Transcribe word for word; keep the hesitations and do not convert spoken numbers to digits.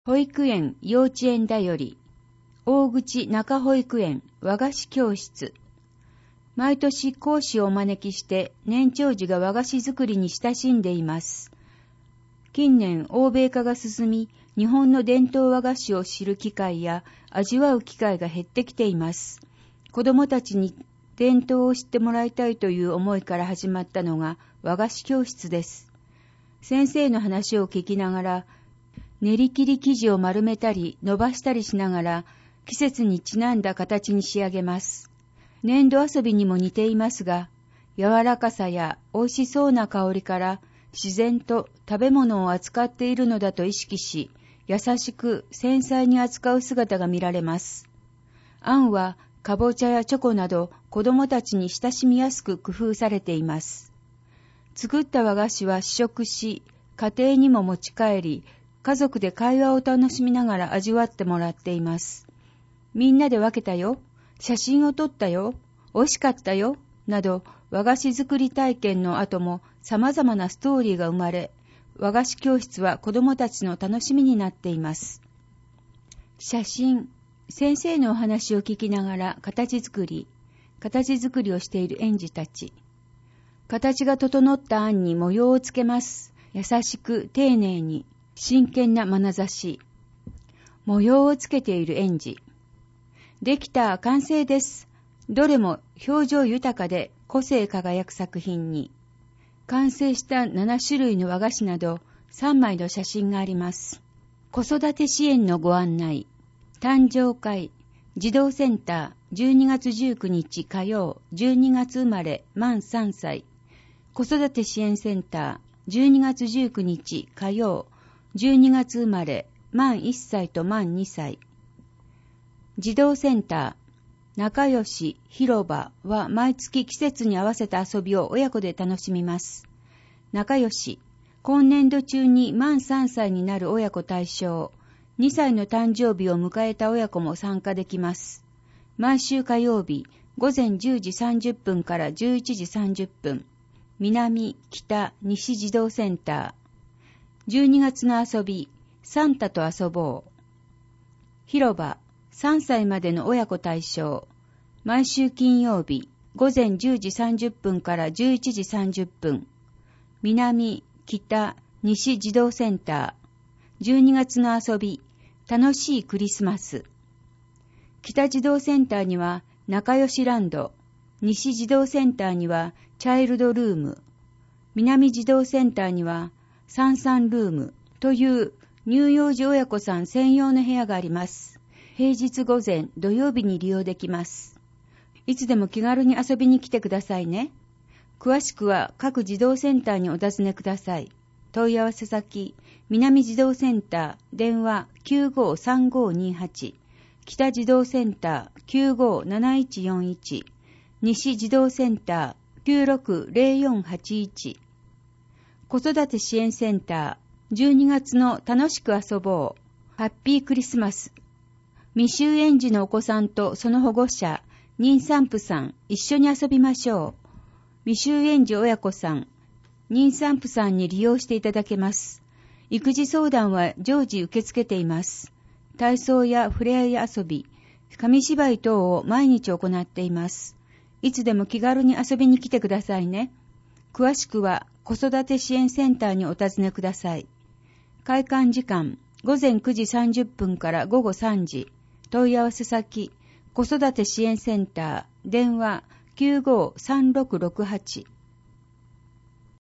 保育園幼稚園だより、大口中保育園和菓子教室。毎年講師をお招きして年長児が和菓子作りに親しんでいます。近年欧米化が進み、日本の伝統和菓子を知る機会や味わう機会が減ってきています。子どもたちに伝統を知ってもらいたいという思いから始まったのが和菓子教室です。先生の話を聞きながら、練り切り生地を丸めたり伸ばしたりしながら季節にちなんだ形に仕上げます。粘土遊びにも似ていますが、柔らかさや美味しそうな香りから自然と食べ物を扱っているのだと意識し、優しく繊細に扱う姿が見られます。あんはかぼちゃやチョコなど子供たちに親しみやすく工夫されています。作った和菓子は試食し、家庭にも持ち帰り、家族で会話を楽しみながら味わってもらっています。みんなで分けたよ、写真を撮ったよ、美味しかったよ、など和菓子作り体験の後も様々なストーリーが生まれ、和菓子教室は子どもたちの楽しみになっています。写真、先生のお話を聞きながら形作り、形作りをしている園児たち。形が整ったあんに模様をつけます。優しく丁寧に。真剣な眼差し。模様をつけている園児。できた、完成です。どれも表情豊かで個性輝く作品に。完成したなな種類の和菓子などさんまいの写真があります。子育て支援のご案内。誕生会。児童センターじゅうにがつじゅうくにち火曜、じゅうにがつ生まれ満さんさい。子育て支援センターじゅうにがつじゅうくにち火曜、じゅうにがつ生まれ、満いっさいと満にさい。児童センター、仲良し広場は毎月季節に合わせた遊びを親子で楽しみます。仲良し、今年度中に満さんさいになる親子対象、にさいの誕生日を迎えた親子も参加できます。毎週火曜日、ごぜんじゅうじさんじゅっぷんからじゅういちじさんじゅっぷん、南、北、西児童センター。じゅうにがつの遊び、サンタと遊ぼう。広場、さんさいまでの親子対象。毎週金曜日、ごぜんじゅうじさんじゅっぷんからじゅういちじさんじゅっぷん。南、北、西児童センター。じゅうにがつの遊び、楽しいクリスマス。北児童センターには仲良しランド。西児童センターにはチャイルドルーム。南児童センターにはサンサンルームという乳幼児親子さん専用の部屋があります。平日午前、土曜日に利用できます。いつでも気軽に遊びに来てくださいね。詳しくは各児童センターにお尋ねください。問い合わせ先、南児童センター、電話 きゅうごさんごにはち、北児童センター きゅうごなないちよんいち、西児童センター きゅうろくぜろよんはちいち。子育て支援センター、じゅうにがつの楽しく遊ぼう。ハッピークリスマス。未就園児のお子さんとその保護者、妊産婦さん、一緒に遊びましょう。未就園児親子さん、妊産婦さんに利用していただけます。育児相談は常時受け付けています。体操やふれあい遊び、紙芝居等を毎日行っています。いつでも気軽に遊びに来てくださいね。詳しくは子育て支援センターにお尋ねください。開館時間、ごぜんくじさんじゅっぷんからごごさんじ。問い合わせ先、子育て支援センター、電話 きゅうごさんろくろくはち。